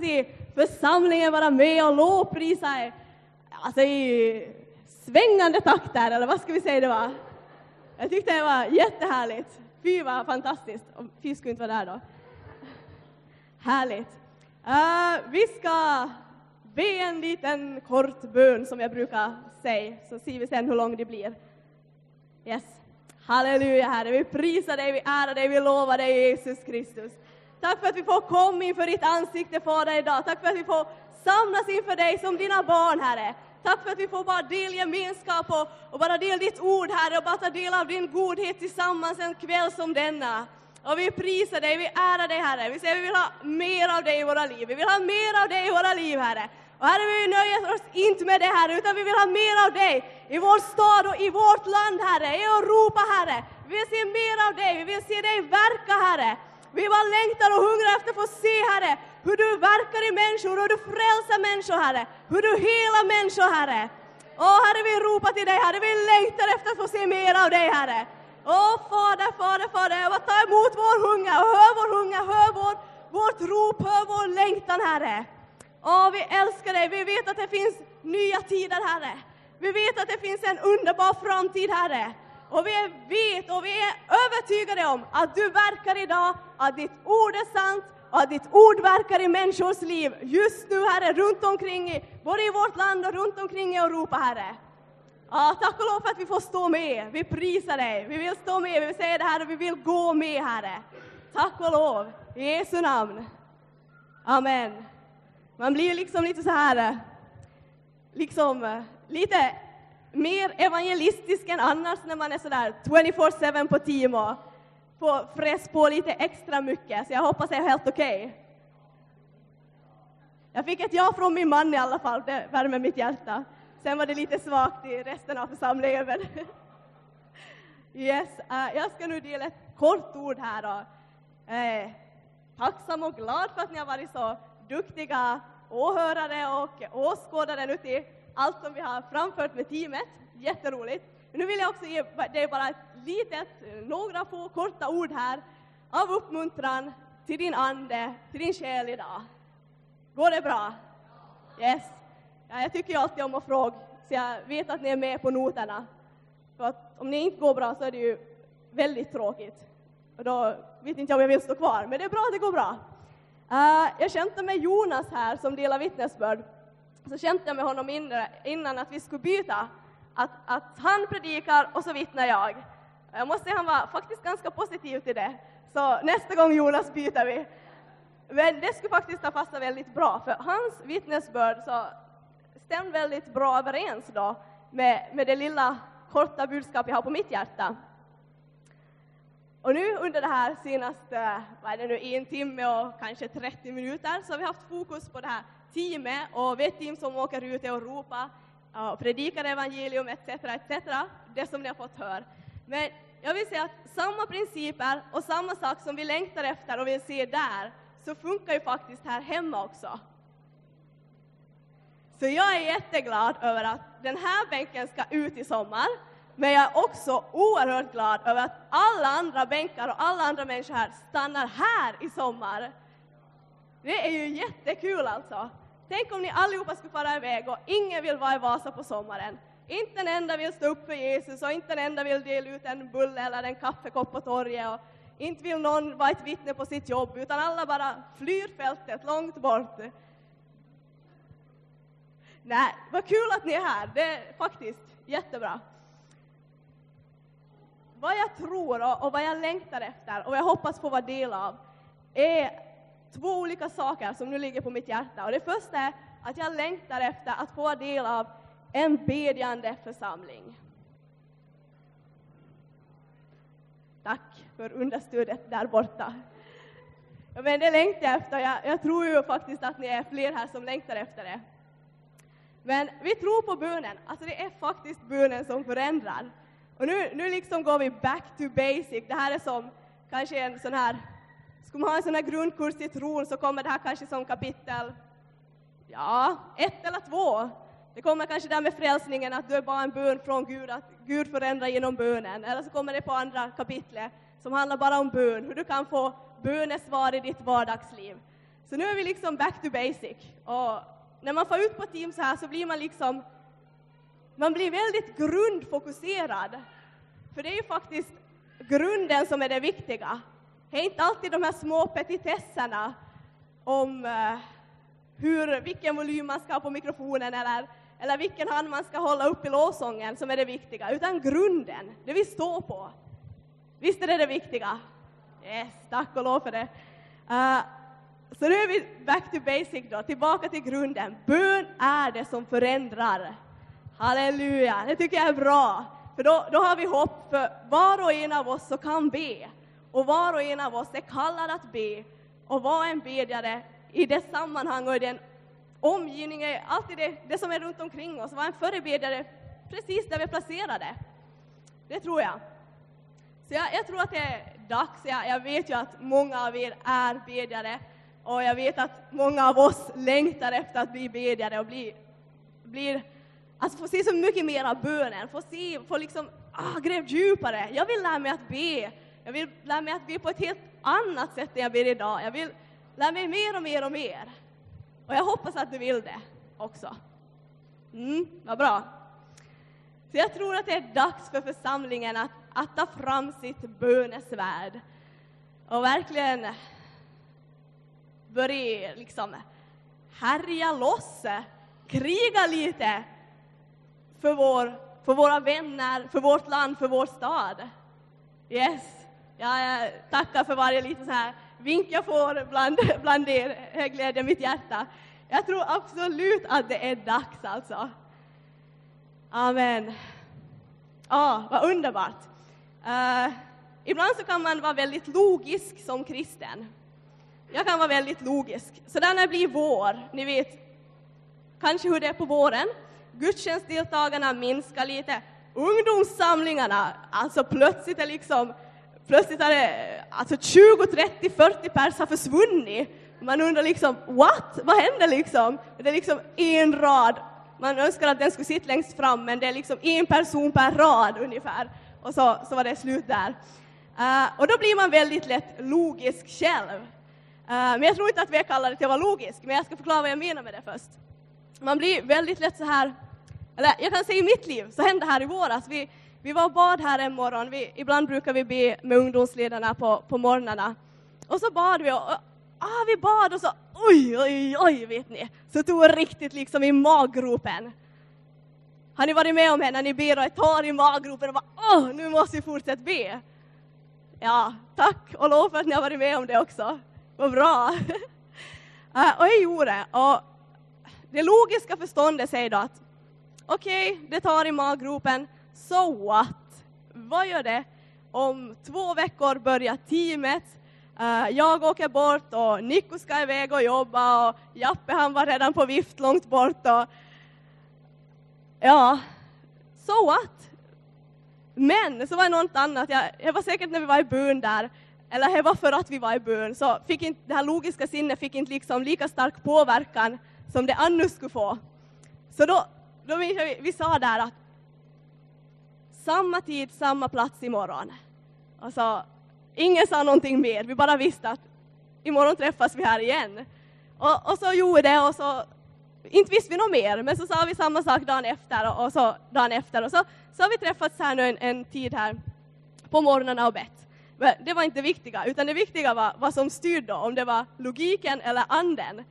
i församlingen vara med och lovprisa alltså i svängande takter, eller vad ska vi säga det var? Jag tyckte det var jättehärligt. Fy var fantastiskt. Fy skulle inte vara där då. Härligt. Vi ska be en liten kort bön som jag brukar säga. Så ser vi sen hur lång det blir. Yes. Halleluja Herre. Vi prisar dig, vi ärar dig, vi lovar dig Jesus Kristus. Tack för att vi får komma inför ditt ansikte Fader idag. Tack för att vi får samlas inför dig som dina barn Herre. Tack för att vi får bara del gemenskap och bara del ditt ord Herre. Och bara ta del av din godhet tillsammans en kväll som denna. Och vi prisar dig, vi ärar dig Herre. Vi säger vi vill ha mer av dig i våra liv. Vi vill ha mer av dig i våra liv Herre. Och Herre, vi nöjer oss inte med det Herre, utan vi vill ha mer av dig i vår stad och i vårt land Herre. I Europa Herre. Vi vill se mer av dig, vi vill se dig verka Herre. Vi bara längtar och hungrar efter att få se Herre hur du verkar i människor, hur du frälsar människor Herre. Hur du helar människor Herre. Åh Herre, vi ropar till dig Herre, vi längtar efter att få se mer av dig Herre. Åh Fader, jag ta emot vår hunger, hör vår hunger, hör vårt rop, hör vår längtan Herre. Åh, vi älskar dig, vi vet att det finns nya tider Herre. Vi vet att det finns en underbar framtid Herre. Och vi vet och vi är övertygade om att du verkar idag, att ditt ord är sant och att ditt ord verkar i människors liv just nu Herre, runt omkring, både i vårt land och runt omkring i Europa Herre. Ja, tack och lov för att vi får stå med. Vi prisar dig. Vi vill stå med. Vi vill säga det här och vi vill gå med Herre. Tack och lov. I Jesu namn. Amen. Man blir liksom lite så här. Liksom lite mer evangelistisk än annars när man är så där 24/7 på team och får fress på lite extra mycket. Så jag hoppas det är helt okej. Jag fick ett ja från min man i alla fall. Det värmer mitt hjärta. Sen var det lite svagt i resten av församlingen. Yes, jag ska nu dela ett kort ord här. Då. Tacksam och glad för att ni har varit så duktiga åhörare och åskådare nu till allt som vi har framfört med teamet. Jätteroligt. Men nu vill jag också ge dig bara några få korta ord här av uppmuntran till din ande, till din själ idag. Går det bra? Yes. Ja, jag tycker ju alltid om att fråga, så jag vet att ni är med på noterna. För att om ni inte går bra så är det ju väldigt tråkigt. Och då vet inte jag om jag vill stå kvar, men det är bra att det går bra. Jag kände med Jonas här som delar vittnesbörd. Så kände jag med honom innan att vi skulle byta. Att han predikar och så vittnar jag. Jag måste säga han var faktiskt ganska positiv till det. Så nästa gång Jonas byter vi. Men det skulle faktiskt ha passat väldigt bra. För hans vittnesbörd så stämmer väldigt bra överens då med det lilla korta budskap jag har på mitt hjärta. Och nu under det här senaste, vad är det nu, 1 timme och kanske 30 minuter så har vi haft fokus på det här teamet och vi är ett team som åker ut i Europa och predikar evangelium etc. Det som ni har fått höra. Men jag vill säga att samma principer och samma sak som vi längtar efter och vill se där så funkar ju faktiskt här hemma också. Så jag är jätteglad över att den här bänken ska ut i sommar. Men jag är också oerhört glad över att alla andra bänkar och alla andra människor här stannar här i sommar. Det är ju jättekul alltså. Tänk om ni allihopa skulle fara iväg och ingen vill vara i Vasa på sommaren. Inte en enda vill stå upp för Jesus och inte en enda vill dela ut en bulle eller en kaffekopp på torget. Och inte vill någon vara ett vittne på sitt jobb utan alla bara flyr fältet långt bort. Nej, vad kul att ni är här. Det är faktiskt jättebra. Vad jag tror och vad jag längtar efter och jag hoppas få vara del av är 2 olika saker som nu ligger på mitt hjärta. Och det första är att jag längtar efter att få vara del av en bedjande församling. Tack för understödet där borta. Ja, men det längtar jag efter. Jag tror ju faktiskt att ni är fler här som längtar efter det. Men vi tror på bönen. Alltså det är faktiskt bönen som förändrar. Och nu liksom går vi back to basic. Det här är som kanske en sån här, ska man ha en sån här grundkurs i tron så kommer det här kanske som kapitel 1 eller 2. Det kommer kanske där med frälsningen att du är bara en bön från Gud, att Gud förändrar genom bönen. Eller så kommer det på andra kapitlet som handlar bara om bön. Hur du kan få bönesvar i ditt vardagsliv. Så nu är vi liksom back to basic. Och när man får ut på team så här så blir man blir väldigt grundfokuserad. För det är ju faktiskt grunden som är det viktiga. Det är inte alltid de här små petitesserna om vilken volym man ska ha på mikrofonen eller vilken hand man ska hålla upp i lovsången som är det viktiga. Utan grunden, det vi står på. Visst är det viktiga? Yes, tack och lov för det. Så nu är vi back to basic då, tillbaka till grunden. Bön är det som förändrar. Halleluja, det tycker jag är bra. För då har vi hopp, för var och en av oss så kan be. Och var och en av oss är kallad att be. Och vara en bedjare i det sammanhang och i den omgivningen, alltid det som är runt omkring oss. Vara en förebedjare precis där vi är placerade. Det tror jag. Så jag tror att det är dags. Jag vet ju att många av er är bedjare. Och jag vet att många av oss längtar efter att bli bedjare och få se så mycket mer av bönen. Få liksom gräva djupare. Jag vill lära mig att be. Jag vill lära mig att be på ett helt annat sätt än jag ber idag. Jag vill lära mig mer och mer och mer. Och jag hoppas att du vill det också. Vad bra. Så jag tror att det är dags för församlingen att ta fram sitt bönesvärd. Och verkligen börja liksom härja loss. Kriga lite för våra vänner, för vårt land, för vår stad. Yes. Jag tackar för varje liten så här vink jag får bland er. Jag glädjer mitt hjärta. Jag tror absolut att det är dags alltså. Amen. Vad underbart. Ibland så kan man vara väldigt logisk som kristen. Jag kan vara väldigt logisk. Så där när det blir vår, ni vet kanske hur det är på våren. Gudstjänstdeltagarna minskar lite. Ungdomssamlingarna, alltså plötsligt är det alltså 20, 30, 40 pers har försvunnit. Man undrar liksom, vad händer liksom? Det är liksom en rad. Man önskar att den skulle sitta längst fram, men det är liksom en person per rad ungefär. Och så var det slut där. Och då blir man väldigt lätt logisk själv. Men jag tror inte att vi är kallade till att vara logisk, men jag ska förklara vad jag menar med det först. Man blir väldigt lätt så här, eller jag kan säga i mitt liv, så hände här i våras. Vi var och bad här en morgon. Ibland brukar vi be med ungdomsledarna på morgnarna. Och så bad vi vi bad och så oj, vet ni. Så tog jag riktigt liksom i maggropen. Har ni varit med om det när ni ber och tar i maggropen och bara, nu måste vi fortsätta be. Ja, tack och lov för att ni har varit med om det också. Vad bra. Och jag gjorde det. Och det logiska förståndet säger då att okej, det tar i maggropen. So what? Vad gör det? Om 2 veckor börjar teamet. Jag åker bort och Nico ska iväg och jobba. Och Jappe han var redan på vift långt bort. Och ja, so what? Men så var det något annat. Jag var säkert när vi var i bön där. Eller det var för att vi var i bön. Så fick inte, det här logiska sinnet fick inte liksom lika stark påverkan som det annars skulle få. Så då vi sa där att samma tid, samma plats imorgon. Alltså, ingen sa någonting mer. Vi bara visste att imorgon träffas vi här igen. Och så gjorde det och så inte visste vi något mer. Men så sa vi samma sak dagen efter och så dagen efter. Och så har vi träffats här nu en tid här på morgonen och bett. Men det var inte det viktiga, utan det viktiga var vad som styrde, om det var logiken eller anden.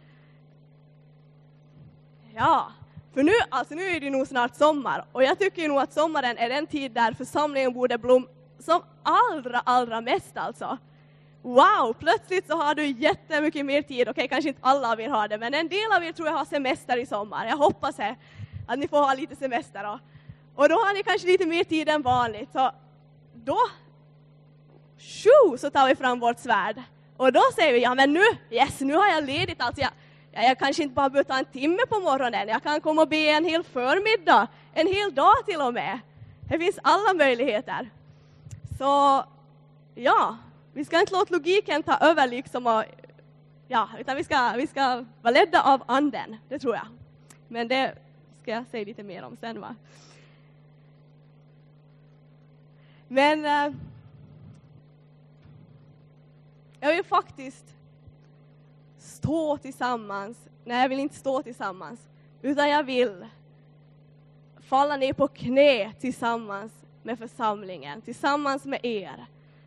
Ja, för nu är det nog snart sommar. Och jag tycker nog att sommaren är den tid där församlingen borde blomma som allra mest alltså. Wow, plötsligt så har du jättemycket mer tid. Okej, kanske inte alla av er har det, men en del av er tror jag har semester i sommar. Jag hoppas att ni får ha lite semester då. Och då har ni kanske lite mer tid än vanligt. Så då så tar vi fram vårt svärd. Och då säger vi, men nu har jag ledigt. Alltså jag kanske inte bara behöver ta en timme på morgonen. Jag kan komma och be en hel förmiddag. En hel dag till och med. Det finns alla möjligheter. Så ja, vi ska inte låta logiken ta över liksom. Utan vi ska vara ledda av anden. Det tror jag. Men det ska jag säga lite mer om sen, va? Men jag vill faktiskt stå tillsammans. Nej, jag vill inte stå tillsammans. Utan jag vill falla ner på knä tillsammans med församlingen. Tillsammans med er.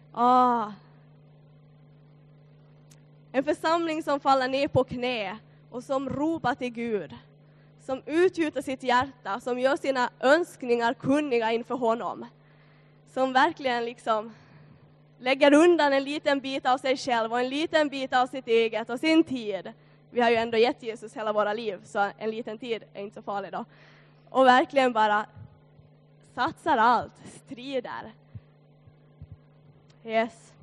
En församling som faller ner på knä och som ropar till Gud. Som utgjuter sitt hjärta, som gör sina önskningar kunniga inför honom. Som verkligen liksom lägger undan en liten bit av sig själv och en liten bit av sitt eget och sin tid. Vi har ju ändå gett Jesus hela våra liv, så en liten tid är inte så farlig då. Och verkligen bara satsar allt, strider. Yes.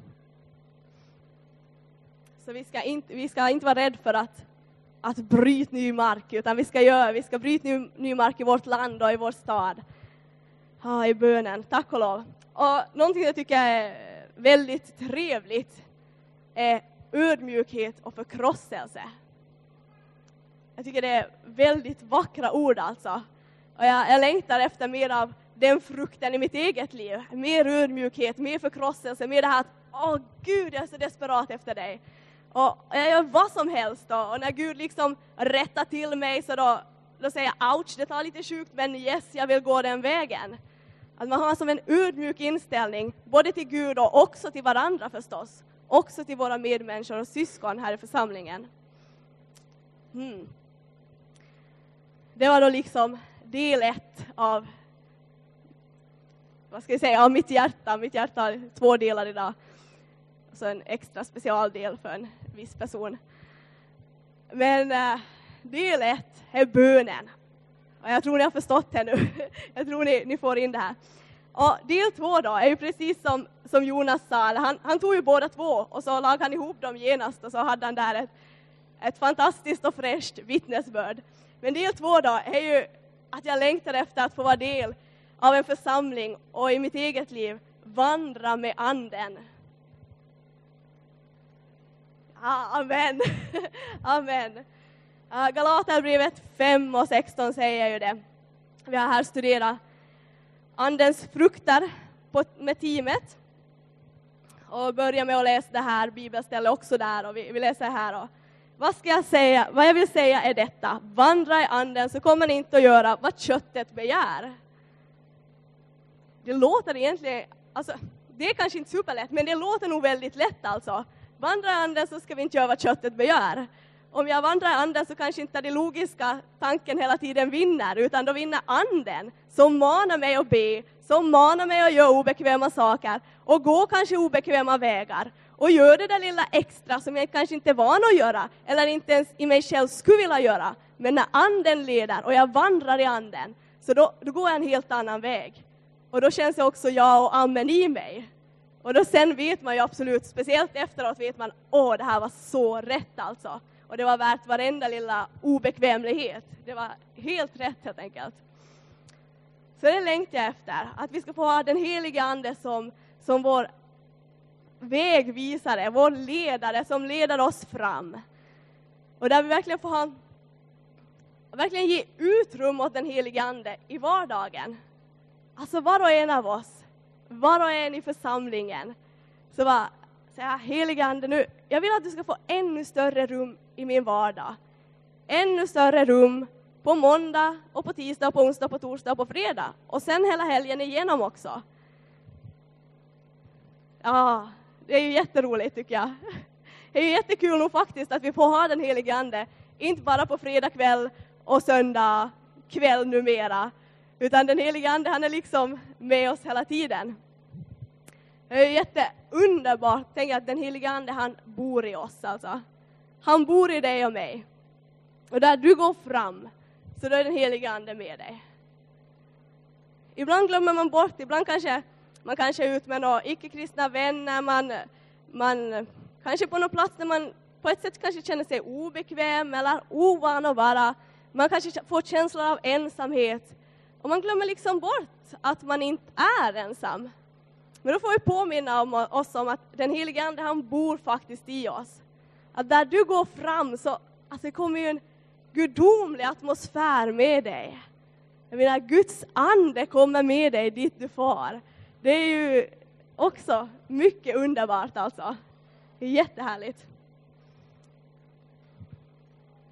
Så vi ska inte vara rädda för att bryta ny mark, utan vi ska bryta ny mark i vårt land och i vår stad. I bönen, tack och lov. Och någonting jag tycker är väldigt trevligt är ödmjukhet och förkrosselse. Jag tycker det är väldigt vackra ord alltså. Och jag längtar efter mer av den frukten i mitt eget liv. Mer ödmjukhet, mer förkrosselse, mer det här att Gud, jag är så desperat efter dig. Och jag gör vad som helst då. Och när Gud liksom rättar till mig så då säger jag ouch, det tar lite sjukt, men yes, jag vill gå den vägen. Att man har som en ödmjuk inställning både till Gud och också till varandra förstås. Också till våra medmänniskor och syskon här i församlingen. Det var då liksom del 1 av, vad ska jag säga, av mitt hjärta. Mitt hjärta har 2 delar idag. Så en extra specialdel för en viss person. Men del 1 är bönen. Och jag tror ni har förstått det nu. Jag tror ni får in det här. Och del 2 då är ju precis som Jonas sa. Han tog ju båda 2 och så lagade han ihop dem genast. Och så hade han där ett fantastiskt och fräscht vittnesbörd. Men del 2 då är ju att jag längtar efter att få vara del av en församling och i mitt eget liv vandra med anden. Amen. Amen. Galaterbrevet 5 och 16 säger ju det. Vi har här studerat andens frukter med teamet. Och börjar med att läsa det här bibelstället också där. Och vi läser här då. Vad ska jag säga? Vad jag vill säga är detta. Vandra i anden så kommer ni inte att göra vad köttet begär. Det låter egentligen, alltså det är kanske inte superlätt, men det låter nog väldigt lätt alltså. Vandra i anden så ska vi inte göra vad köttet begär. Om jag vandrar i anden så kanske inte det logiska tanken hela tiden vinner, utan då vinner anden som manar mig att be, som manar mig att göra obekväma saker och gå kanske obekväma vägar och gör det där lilla extra som jag kanske inte är van att göra eller inte ens i mig själv skulle vilja göra. Men när anden leder och jag vandrar i anden så då går jag en helt annan väg. Och då känns det också ja och amen i mig. Och då sen vet man ju absolut, speciellt efteråt vet man, det här var så rätt alltså. Och det var värt varenda lilla obekvämlighet. Det var helt rätt helt enkelt. Så det längtar jag efter. Att vi ska få ha den heliga ande som vår vägvisare, vår ledare som leder oss fram. Och där vi verkligen får verkligen ge utrymme åt den heliga ande i vardagen. Alltså var och en av oss. Var och en i församlingen. Så bara säga, heliga ande nu. Jag vill att du ska få ännu större rum i min vardag. Ännu större rum på måndag och på tisdag och på onsdag och på torsdag och på fredag. Och sen hela helgen igenom också. Ja, det är ju jätteroligt tycker jag. Det är ju jättekul nog faktiskt att vi får ha den heliga ande. Inte bara på fredag kväll och söndag kväll numera. Utan den heliga ande, han är liksom med oss hela tiden. Det är jätteunderbart. Tänk att den heliga ande, han bor i oss alltså. Han bor i dig och mig. Och där du går fram så då är den heliga ande med dig. Ibland glömmer man bort, ibland man kanske är ut med några icke-kristna vänner. Man kanske på någon plats där man på ett sätt kanske känner sig obekväm eller ovan att vara. Man kanske får känslor av ensamhet. Och man glömmer liksom bort att man inte är ensam. Men då får vi påminna oss om att den heliga ande, han bor faktiskt i oss. Att där du går fram så det kommer ju en gudomlig atmosfär med dig. Jag menar, Guds ande kommer med dig dit du far. Det är ju också mycket underbart alltså. Det är jättehärligt.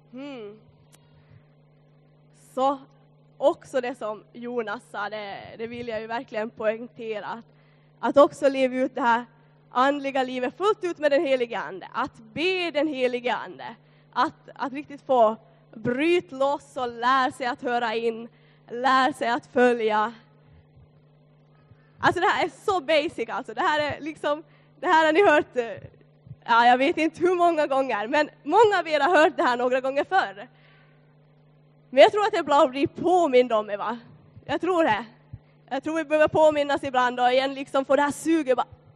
Så också det som Jonas sa, det vill jag ju verkligen poängtera. Att också leva ut det här andliga livet fullt ut med den helige ande. Att be den helige ande. Att riktigt få bryta loss och lära sig att höra in. Lära sig att följa. Alltså det här är så basic alltså. Det här är liksom, det här har ni hört, ja, jag vet inte hur många gånger. Men många av er har hört det här några gånger förr. Men jag tror att det är bra att bli påmind om det, va? Jag tror det. Jag tror vi behöver påminnas ibland och igen liksom få det här suget.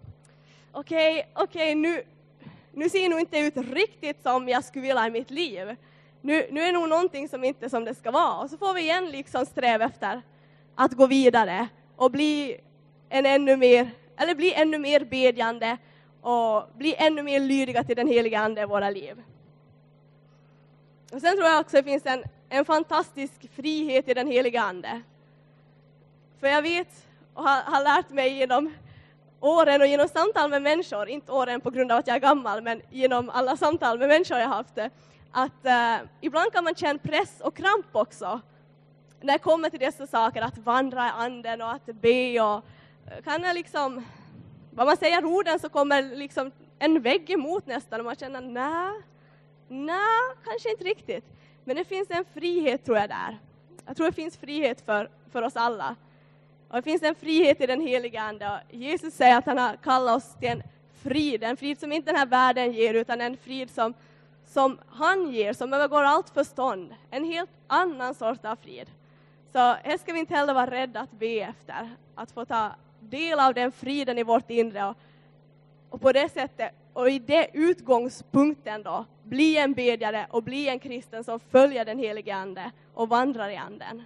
Okej, nu ser nog inte ut riktigt som jag skulle vilja i mitt liv. Nu är nog någonting som inte är som det ska vara. Och så får vi igen liksom sträva efter att gå vidare och bli ännu mer bedjande och bli ännu mer lydiga till den heliga ande i våra liv. Och sen tror jag också att det finns en fantastisk frihet i den heliga ande. För jag vet och har lärt mig genom åren och genom samtal med människor, inte åren på grund av att jag är gammal, men genom alla samtal med människor jag har haft, att ibland kan man känna press och kramp också. När det kommer till dessa saker, att vandra i anden och att be och kan jag liksom, vad man säger orden så kommer liksom en vägg emot nästan och man känner nej, kanske inte riktigt. Men det finns en frihet tror jag där. Jag tror det finns frihet för oss alla. Och det finns en frihet i den heliga ande. Jesus säger att han har kallat oss till en frid som inte den här världen ger, utan en frid som han ger, som övergår allt förstånd. En helt annan sort av frid. Så här ska vi inte heller vara rädda att be efter. Att få ta del av den friden i vårt inre. Och på det sättet, och i det utgångspunkten då, bli en bedjare och bli en kristen som följer den heliga ande och vandrar i anden.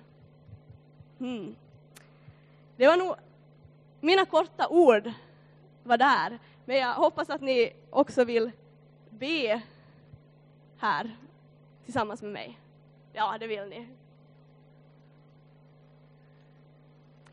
Det var nog mina korta ord var där. Men jag hoppas att ni också vill be här tillsammans med mig. Ja, det vill ni.